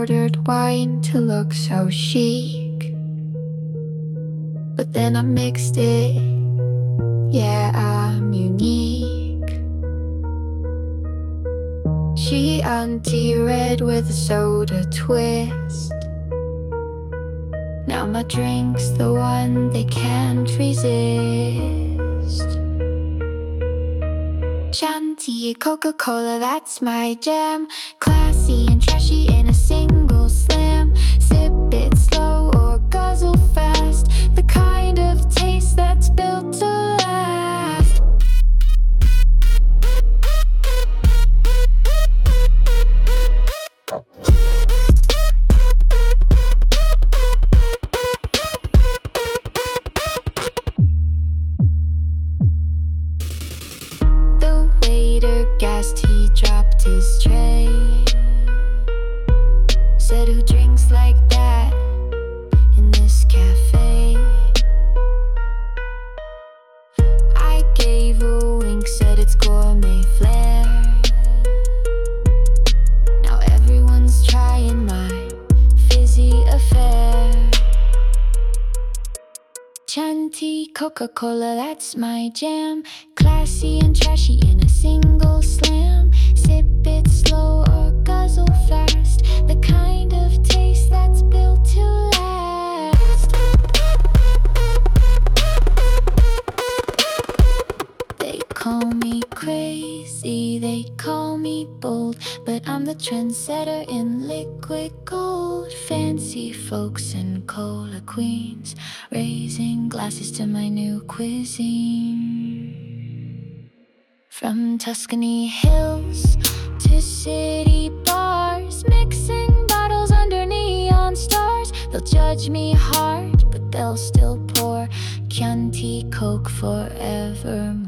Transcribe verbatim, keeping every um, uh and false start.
ordered wine to look so chic, but then I mixed it. Yeah, I'm unique. Chianti red with a soda twist. Now my drink's the one they can't resist. Chianti Coca-Cola, that's my jam. Classy and trashy in a single slam. Sip it slow or guzzle fast. The kind of taste that's built to last. The waiter gasped, he dropped his tray. Said, who drinks like that in this cafe? I gave a wink, said it's gourmet flair. Now everyone's trying my fizzy affair. Chianti Coca-Cola, that's my jam. Classy and trashy in a single slam. Sip it slow or guzzle fast. The kind of taste that's built to last. They call me crazy, they call me bold, but I'm the trendsetter in liquid gold. Fancy folks and cola queens, raising glasses to my new cuisine. From Tuscany hills to city bars, mixing bottles under neon stars. They'll judge me hard, but they'll still pour Chianti Coke forevermore.